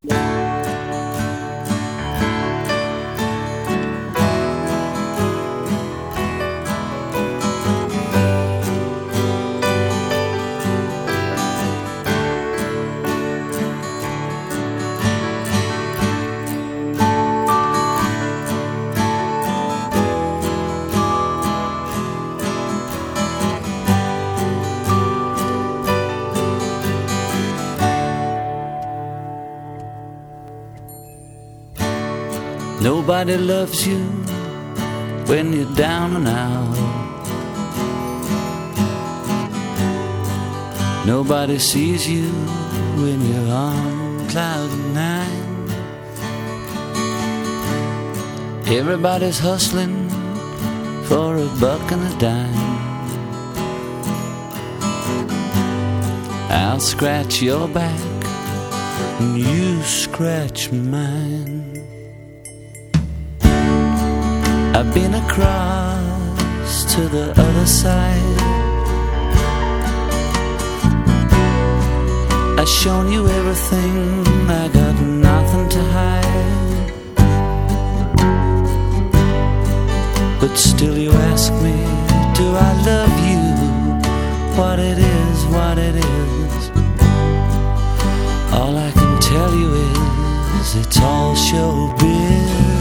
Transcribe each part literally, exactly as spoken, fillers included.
Nobody loves you when you're down and out. Nobody sees you when you're on cloud nine. Everybody's hustling for a buck and a dime. I'll scratch your back and you scratch mine. I've been across to the other side. I've shown you everything, I got nothing to hide. But still you ask me, do I love you? What it is, what it is. All I can tell you is, it's all showbiz.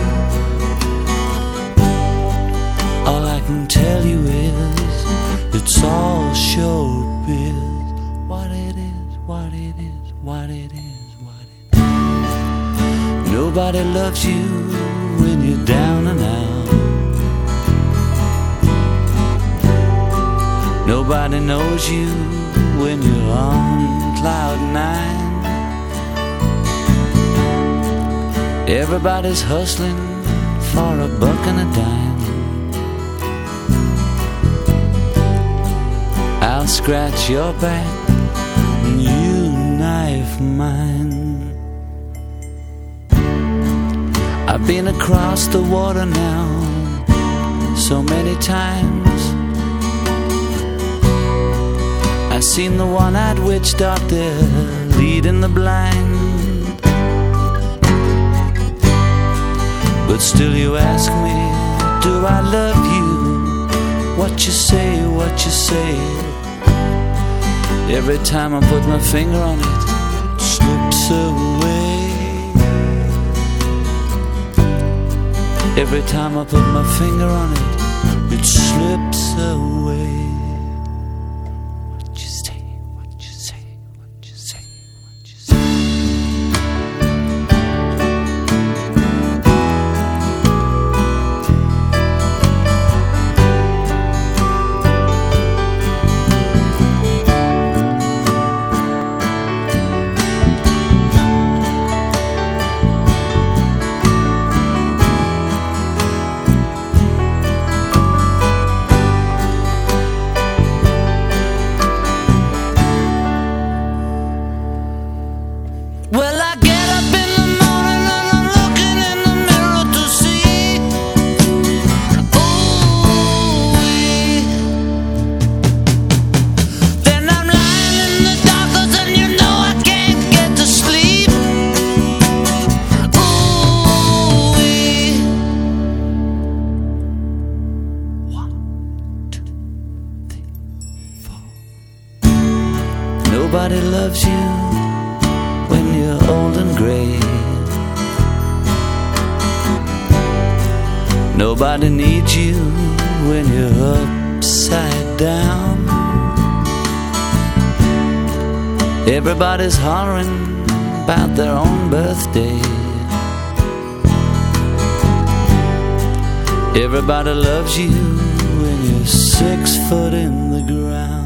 All I can tell you is, it's all showbiz. What it is, what it is, what it is, what it is. Nobody loves you when you're down and out. Nobody knows you when you're on cloud nine. Everybody's hustling for a buck and a dime. I'll scratch your back and you knife mine. I've been across the water now so many times. I've seen the one-eyed witch doctor leading the blind. But still you ask me, do I love you? What you say, what you say. Every time I put my finger on it, it slips away. Every time I put my finger on it, it slips away. What you say, what you say, what you say, what you say. Nobody loves you when you're old and gray. Nobody needs you when you're upside down. Everybody's hollering about their own birthday. Everybody loves you when you're six foot in the ground.